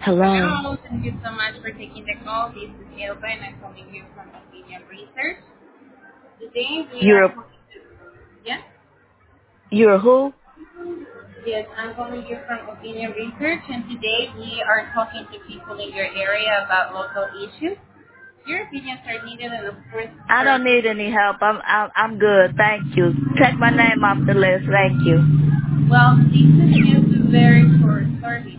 Hello. Hello. Thank you so much for taking the call. This is Elba, and I'm calling you from Opinion Research. Today we are You're calling to... Yes? you're who? Yes, I'm calling you from Opinion Research, and today we are talking to people in your area about local issues. Your opinions are needed, and of course, I don't need any help. I'm good. Thank you. Check my name off the list. Thank you. well, this is just a very short service.